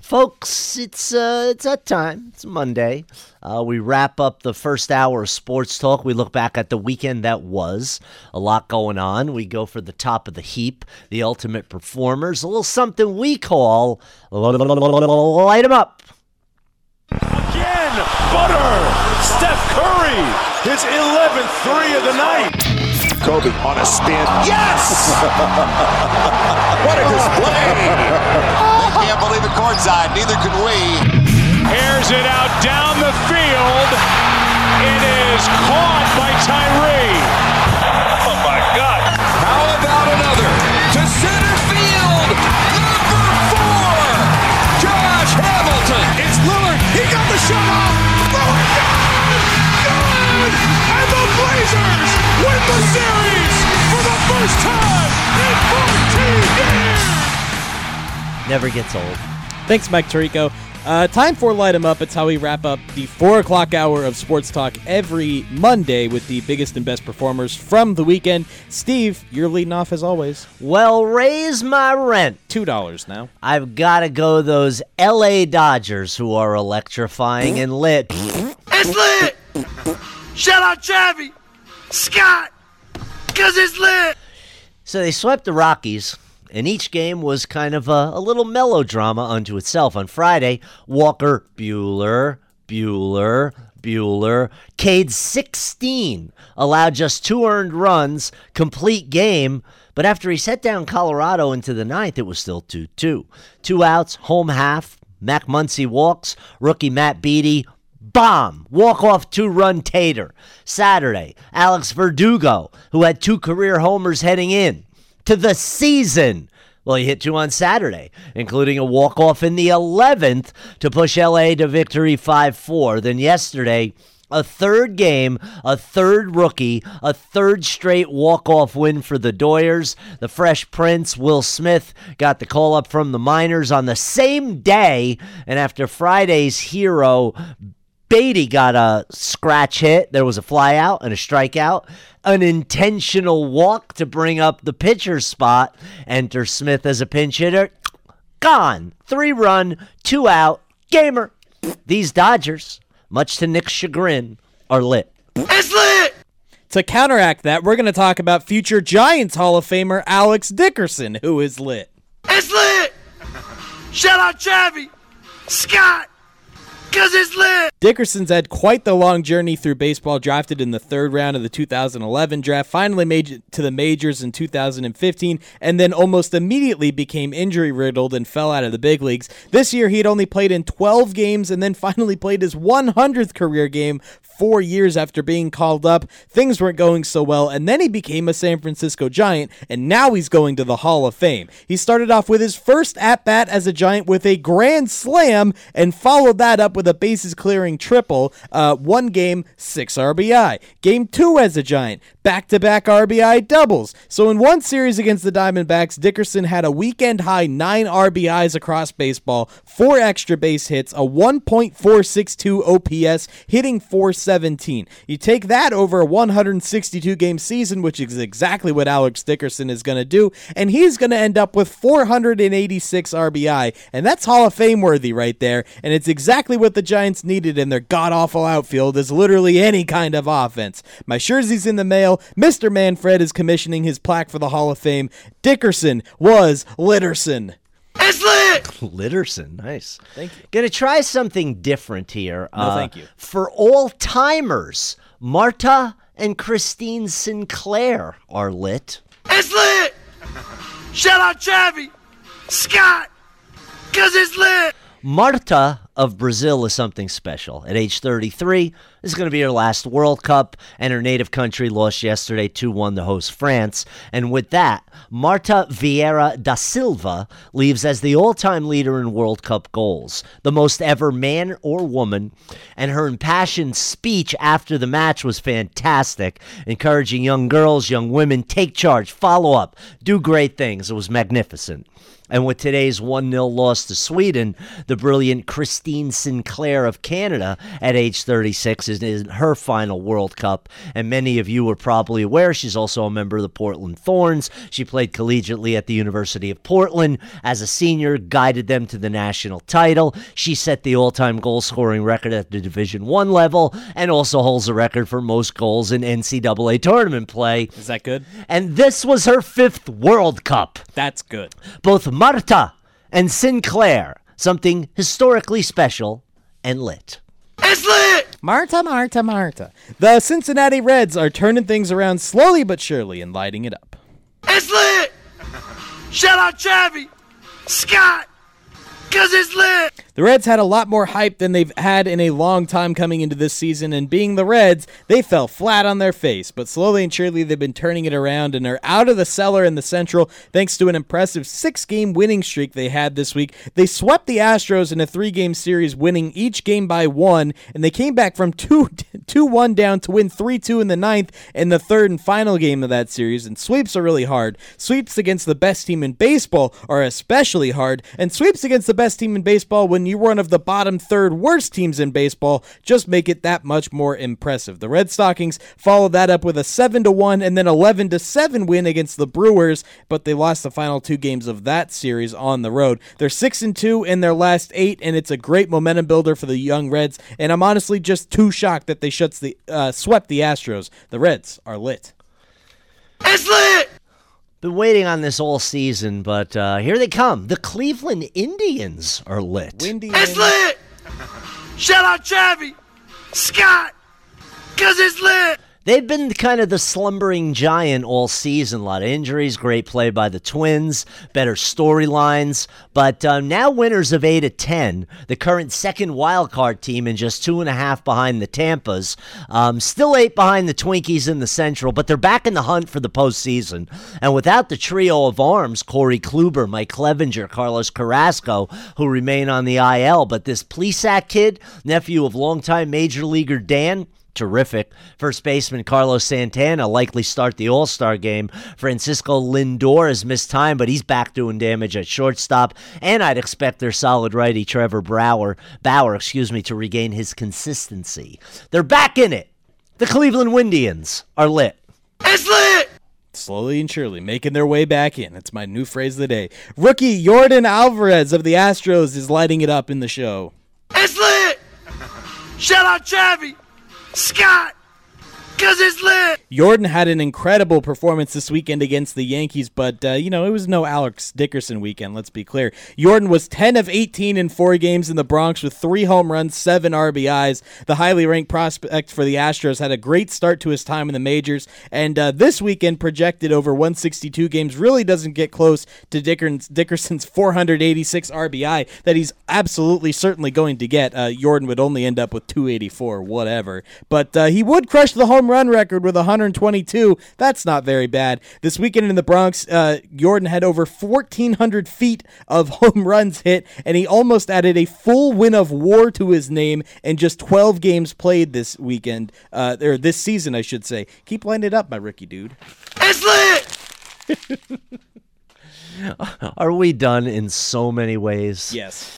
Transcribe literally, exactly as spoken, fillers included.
Folks, it's uh, it's that time. It's Monday. Uh, we wrap up the first hour of Sports Talk. We look back at the weekend that was. A lot going on. We go for the top of the heap, the ultimate performers, a little something we call Light 'em Up. Again, Butter, Steph Curry, his eleventh three of the night. Kobe on a spin. Yes! What a display! They can't believe it courtside. Neither can we. Airs it out down the field. It is caught by Tyree. Oh, my God. How about another? To center field. Number four. Josh Hamilton. It's Lillard. He got the shot off. Lillard, good! Good! And the Blazers win the series for the first time in fourteen years. Never gets old. Thanks, Mike Tirico. Uh, time for Light 'em Up. It's how we wrap up the four o'clock hour of Sports Talk every Monday with the biggest and best performers from the weekend. Steve, you're leading off as always. Well, raise my rent. two dollars now. I've got to go those L A Dodgers who are electrifying and lit. It's lit! Shout out Chavi, Scott, because it's lit! So they swept the Rockies, and each game was kind of a, a little melodrama unto itself. On Friday, Walker Buehler, Buehler, Buehler, K'd sixteen, allowed just two earned runs, complete game, but after he set down Colorado into the ninth, it was still two two. Two outs, home half, Mac Muncy walks, rookie Matt Beattie, bomb, walk-off two-run tater. Saturday, Alex Verdugo, who had two career homers heading in to the season. Well, he hit two on Saturday, including a walk-off in the eleventh to push L A to victory five four. Then yesterday, a third game, a third rookie, a third straight walk-off win for the Doyers. The Fresh Prince, Will Smith, got the call-up from the minors on the same day, and after Friday's hero, Beattie got a scratch hit. There was a flyout and a strikeout. An intentional walk to bring up the pitcher spot. Enter Smith as a pinch hitter. Gone. Three run, two out. Gamer. These Dodgers, much to Nick's chagrin, are lit. It's lit! To counteract that, we're going to talk about future Giants Hall of Famer Alex Dickerson, who is lit. It's lit! Shout out Chavi, Scott, because it's lit! Dickerson's had quite the long journey through baseball, drafted in the third round of the two thousand eleven draft, finally made it to the majors in two thousand fifteen, and then almost immediately became injury-riddled and fell out of the big leagues. This year, he had only played in twelve games and then finally played his one hundredth career game four years after being called up. Things weren't going so well, and then he became a San Francisco Giant, and now he's going to the Hall of Fame. He started off with his first at-bat as a Giant with a grand slam and followed that up with a bases-clearing triple, uh, one game, six R B I. Game two as a Giant, back-to-back R B I doubles. So in one series against the Diamondbacks, Dickerson had a weekend-high nine R B Is across baseball, four extra base hits, a one point four six two O P S, hitting four seventeen. You take that over a one hundred sixty-two game season, which is exactly what Alex Dickerson is going to do, and he's going to end up with four hundred eighty-six R B I, and that's Hall of Fame worthy right there, and it's exactly what the Giants needed in their god-awful outfield is literally any kind of offense. My jersey's in the mail. Mister Manfred is commissioning his plaque for the Hall of Fame. Dickerson was Litterson. It's lit! Litterson, nice. Thank you. Gonna try something different here. No, thank you. For all-timers, Marta and Christine Sinclair are lit. It's lit! Shout out Chavi, Scott, because it's lit! Marta of Brazil is something special. At age thirty-three, this is going to be her last World Cup, and her native country lost yesterday two one to host France. And with that, Marta Vieira da Silva leaves as the all-time leader in World Cup goals, the most ever man or woman, and her impassioned speech after the match was fantastic, encouraging young girls, young women, take charge, follow up, do great things. It was magnificent. And with today's one nil loss to Sweden, the brilliant Christine Sinclair of Canada at age thirty-six is in her final World Cup. And many of you are probably aware she's also a member of the Portland Thorns. She played collegiately at the University of Portland. As a senior, guided them to the national title. She set the all-time goal-scoring record at the Division One level and also holds the record for most goals in N C double A tournament play. Is that good? And this was her fifth World Cup. That's good. Both Marta and Sinclair, something historically special and lit. It's lit! Marta, Marta, Marta. The Cincinnati Reds are turning things around slowly but surely and lighting it up. It's lit! Shout out Chavi, Scott, cause it's lit! The Reds had a lot more hype than they've had in a long time coming into this season, and being the Reds, they fell flat on their face. But slowly and surely, they've been turning it around and are out of the cellar in the Central thanks to an impressive six-game winning streak they had this week. They swept the Astros in a three-game series, winning each game by one, and they came back from two one down to win three two in the ninth in the third and final game of that series. And sweeps are really hard. Sweeps against the best team in baseball are especially hard, and sweeps against the best team in baseball when you're one of the bottom third worst teams in baseball just make it that much more impressive. The Red Stockings followed that up with a seven to one and then eleven to seven win against the Brewers, but they lost the final two games of that series on the road. They're six and two in their last eight, and it's a great momentum builder for the young Reds, and I'm honestly just too shocked that they shuts the uh, swept the Astros. The Reds are lit. It's lit! Been waiting on this all season, but uh, here they come. The Cleveland Indians are lit. Windy It's and- lit! Shout out Chavi, Scott, cause it's lit! They've been kind of the slumbering giant all season. A lot of injuries, great play by the Twins, better storylines. But uh, now winners of eight of ten, the current second wildcard team and just two and a half behind the Tampas. Um, still eight behind the Twinkies in the Central, but they're back in the hunt for the postseason. And without the trio of arms, Corey Kluber, Mike Clevenger, Carlos Carrasco, who remain on the I L, but this Plesac kid, nephew of longtime Major Leaguer Dan, terrific. First baseman Carlos Santana likely start the All-Star game. Francisco Lindor has missed time, but he's back doing damage at shortstop. And I'd expect their solid righty Trevor Bauer, Bauer, excuse me, to regain his consistency. They're back in it. The Cleveland Windians are lit. It's lit! Slowly and surely making their way back in. It's my new phrase of the day. Rookie Yordan Alvarez of the Astros is lighting it up in the show. It's lit! Shout out Chavi, Scott, cause it's lit! Yordan had an incredible performance this weekend against the Yankees, but, uh, you know, it was no Alex Dickerson weekend, let's be clear. Yordan was ten of eighteen in four games in the Bronx with three home runs, seven R B Is. The highly ranked prospect for the Astros had a great start to his time in the majors, and uh, this weekend projected over one hundred sixty-two games really doesn't get close to Dickerson's, Dickerson's four hundred eighty-six R B I that he's absolutely certainly going to get. Uh, Yordan would only end up with two eighty-four, whatever. But uh, he would crush the home run record with one hundred twenty-two. That's not very bad. This weekend in the Bronx, uh, Yordan had over fourteen hundred feet of home runs hit, and he almost added a full win of war to his name in just twelve games played this weekend, uh, or this season, I should say. Keep lining it up, my rookie dude. It's lit! Are we done in so many ways? Yes.